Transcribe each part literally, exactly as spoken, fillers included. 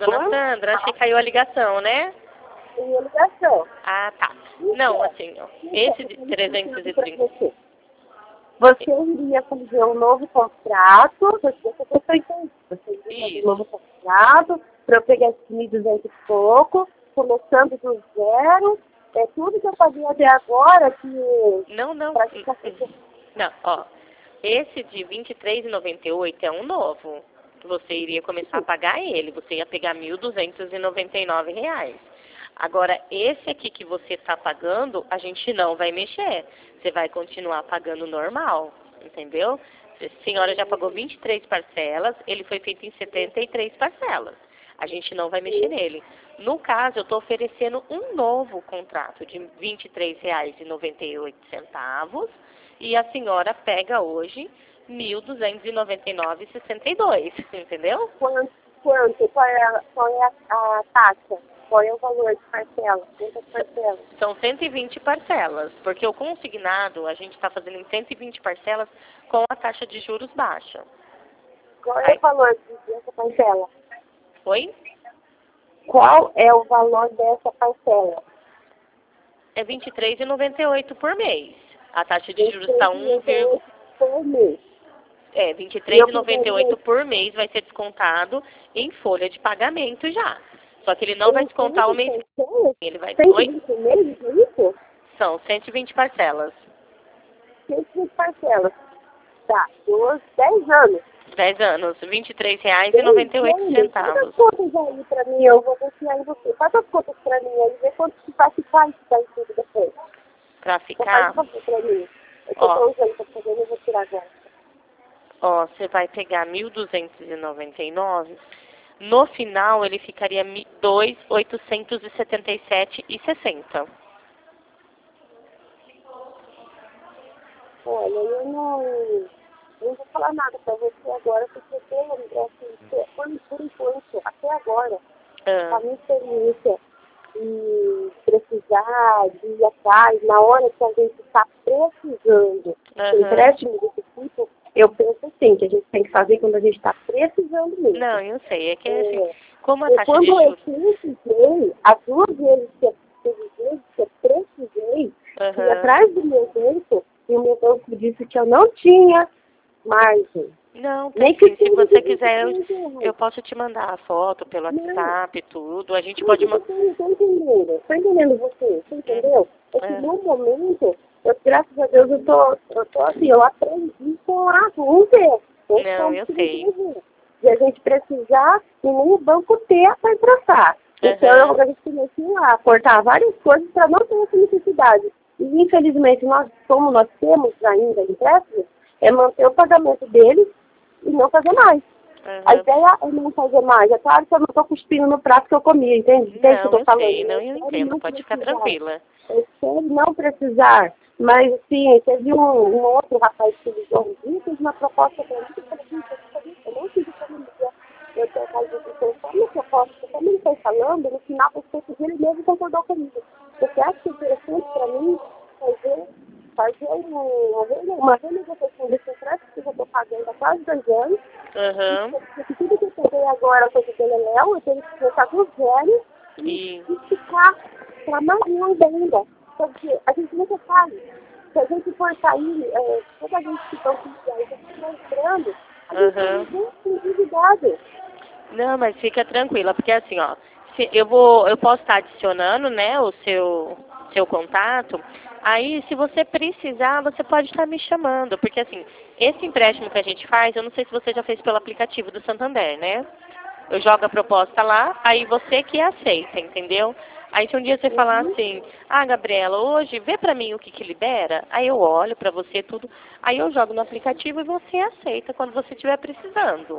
Dona Sandra, acho que caiu a ligação, né? Caiu a ligação. Ah, tá. Não, assim, ó, esse de trezentos e trinta... Você iria fazer um novo contrato, você você entende? Você iria fazer um novo contrato para eu pegar esses mil e duzentos e pouco, começando do zero. É tudo que eu fazia até agora que... Não, não. Pra ficar... Não, ó. Esse de vinte e três reais e noventa e oito centavos é um novo. Você iria começar a pagar ele. Você ia pegar mil duzentos e noventa e nove reais. Agora, esse aqui que você está pagando, a gente não vai mexer. Você vai continuar pagando normal, entendeu? A senhora já pagou vinte e três parcelas, ele foi feito em setenta e três parcelas. A gente não vai mexer nele. No caso, eu estou oferecendo um novo contrato de vinte e três reais e noventa e oito centavos e a senhora pega hoje mil duzentos e noventa e nove reais e sessenta e dois centavos, entendeu? Quanto? Quanto? Qual é, a, qual é a, a taxa? Qual é o valor de parcela? Quantas parcelas? São cento e vinte parcelas, porque o consignado a gente está fazendo em cento e vinte parcelas com a taxa de juros baixa. Qual é Aí. o valor dessa parcela? Oi? Qual é o valor dessa parcela? É vinte e três reais e noventa e oito centavos por mês. A taxa de juros está um por mês. É, vinte e três reais e noventa e oito centavos por mês vai ser descontado em folha de pagamento já. Só que ele não vai descontar o mês. Ele vai... cento e vinte meses, é isso? São cento e vinte parcelas. cento e vinte parcelas. Tá, dos dez anos. dez anos, vinte e três reais e noventa e oito centavos. Faz as contas aí pra mim, eu vou confiar em você. Faz as contas pra mim aí, vê quanto que vai ficar isso daí tudo depois. Pra ficar? Faz as pra mim. Eu tô Ó. usando pra fazer, eu vou tirar agora. Ó, você vai pegar mil duzentos e noventa e nove. No final, ele ficaria dois mil oitocentos e setenta e sete reais e sessenta centavos. Olha, eu não, eu não vou falar nada pra você agora, porque pelo assim, por, por enquanto, até agora, Ah. a minha experiência de precisar, de ir atrás, na hora que a gente está precisando Uhum. de empréstimo desse tipo, eu penso assim, que a gente tem que fazer quando a gente está precisando mesmo. Não, eu sei. É que, É, assim, como a e taxa de quando juros... eu precisei, as duas vezes que eu, vezes que eu precisei, Uhum. fui atrás do meu banco, e o meu banco disse que eu não tinha margem. Não, Nem tem sim. que Se você quiser, eu, eu, eu posso te mandar a foto pelo WhatsApp e tudo. A gente não, pode... eu tô entendendo, estou entendendo você, você entendeu? É que É. no momento, eu, graças a Deus, eu tô, eu tô assim, eu aprendi com a ver. Não, eu sei. E a gente precisar e nem o banco ter para emprestar. Então, Uhum. eu, a gente começou a cortar várias coisas para não ter essa necessidade. E, infelizmente, nós, como nós temos ainda empréstimo, é manter o pagamento deles e não fazer mais. Uhum. A ideia é não fazer mais. É claro que eu não estou cuspindo no prato que eu comi, entende? Entende o que eu Não, tô eu falando? sei. Não, eu espero entendo. não Pode ficar precisar. tranquila. Eu espero não precisar. Mas, assim, teve um, um outro rapaz que ligou um dia, fez uma proposta para mim, que eu falei, eu não tive família. Eu tenho mais de pensar na proposta, que como ele foi falando, no final você ele mesmo concordou comigo. Você acha que é interessante para mim fazer, fazer uma, uma renegociação desse contrato que eu estou pagando há quase dois anos? Uhum. Porque tudo que eu peguei agora foi do Beleléu, eu tenho que começar do zero e, E... e ficar para mais longe ainda. Porque a gente nunca sabe. Se a gente for sair, é, toda a gente que está mostrando, a gente Uhum. tem endividado. Não, mas fica tranquila, porque assim, ó, se eu vou, eu posso estar adicionando, né, o seu, seu contato. Aí, se você precisar, você pode estar me chamando, porque assim, esse empréstimo que a gente faz, eu não sei se você já fez pelo aplicativo do Santander, né? Eu jogo a proposta lá, aí você que aceita, entendeu? Aí se um dia você falar assim, ah, Gabriela, hoje vê pra mim o que que libera, aí eu olho pra você tudo, aí eu jogo no aplicativo e você aceita quando você estiver precisando.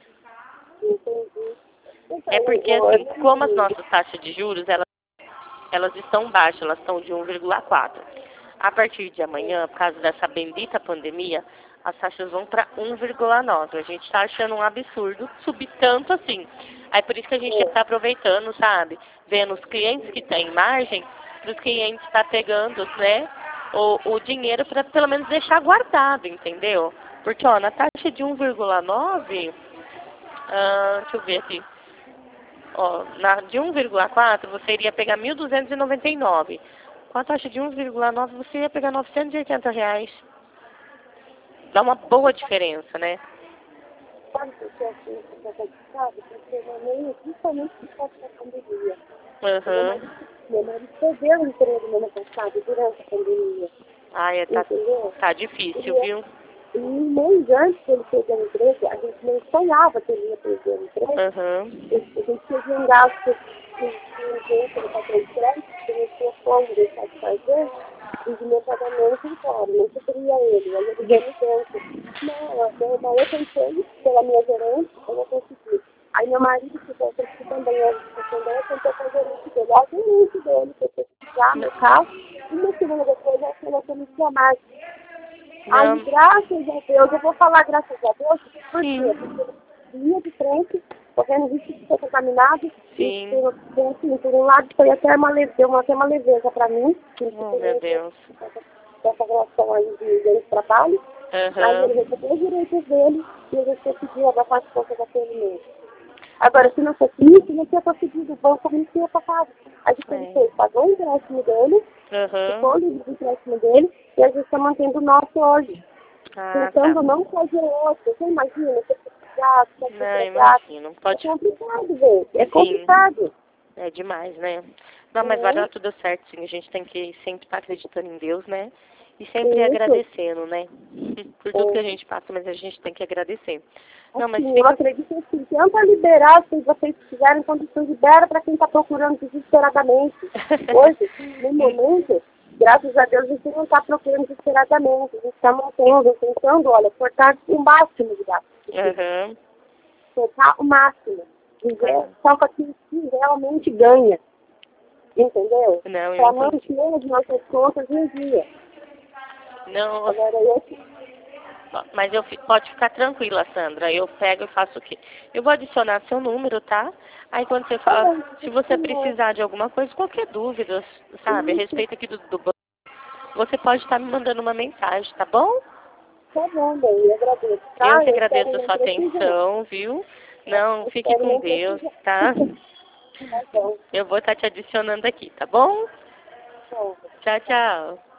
É porque, assim, como as nossas taxas de juros, elas, elas estão baixas, elas estão de um vírgula quatro. A partir de amanhã, por causa dessa bendita pandemia, as taxas vão para um vírgula nove. A gente está achando um absurdo subir tanto assim. Aí por isso que a gente está aproveitando, sabe? Vendo os clientes que têm margem, para os clientes estar tá pegando, né, o, o dinheiro para pelo menos deixar guardado, entendeu? Porque, ó, na taxa de um vírgula nove, ah, deixa eu ver aqui. Ó, na, de um vírgula quatro você iria pegar mil duzentos e noventa e nove. Com a taxa de um vírgula nove você ia pegar novecentos e oitenta reais. Dá uma boa diferença, né? Sabe por que eu fiz essa complicado? Porque meu marido, principalmente por causa da pandemia. Aham. Uhum. Meu marido perdeu o emprego no ano passado, durante a pandemia. Ai, é, tá, Entendeu? tá difícil, E, viu? e um mês antes que ele perder o emprego, a gente não sonhava que ele ia perder o emprego. Aham. A gente teve um gasto que tinha no cartão de crédito, que não tinha como deixar de fazer, e de meu pagamento embora, não cobria ele. Aí ele veio no banco. Não, eu daí eu tentei, pela minha gerente, eu não consegui. Aí meu marido, que foi que também é também, tentou fazer o dele. Aí o gerente dele, que eu precisar meu carro, e uma semana depois eu fui na comissão mais. Aí, Não. graças a Deus, eu vou falar graças a Deus, por quê? Sim. Porque linha de frente, correndo risco de ser contaminado, e Sim. por, por, assim, por um lado foi até uma leveza, deu uma, até uma leveza para mim, que Oh, meu Deus. essa relação aí de, de trabalho. Aí ele Aham. recebeu os direitos dele e ele decidiu abaixar as contas daquele mês. Agora, se não fosse isso, não tinha conseguido, o banco não tinha passado. Aí o que ele É. fez? Pagou o empréstimo dele, ficou Aham. o livro do empréstimo dele, e a gente está mantendo o nosso hoje. Ah, tá. Tentando não fazer outro. Você imagina, você precisar, você Não, precisar. imagino. É Pode. complicado, gente. É Sim. complicado. É demais, né? Não, mas vai Né? dar tudo certo, sim. A gente tem que sempre estar acreditando em Deus, né? E sempre Isso. agradecendo, né? Por tudo que a É. gente passa, mas a gente tem que agradecer. Não, mas Assim, eu fica... acredito assim, tenta liberar, se vocês tiverem condições, libera para quem está procurando desesperadamente. Hoje, no momento, graças a Deus, a gente não está procurando desesperadamente. A gente está mantendo, tentando, olha, cortar o máximo de gastos. Aham. Cortar o máximo. Viver Ah. só para quem realmente ganha. Entendeu? Não, eu Para entendi. manter as nossas contas em dia. Não, Agora, eu mas eu fi- pode ficar tranquila, Sandra. Eu pego e faço o quê? Eu vou adicionar seu número, tá? Aí quando você fala, se você precisar de alguma coisa, qualquer dúvida, sabe, a isso, respeito aqui do, do banco, você pode estar me mandando uma mensagem, tá bom? tá bom, bem, eu agradeço, Eu tá? que Eu espero agradeço a não sua precisar. atenção, viu? Não, Eu fique espero com não Deus, precisar. tá? Tá bom. Eu vou estar te adicionando aqui, tá bom? Tchau. Tchau, tchau.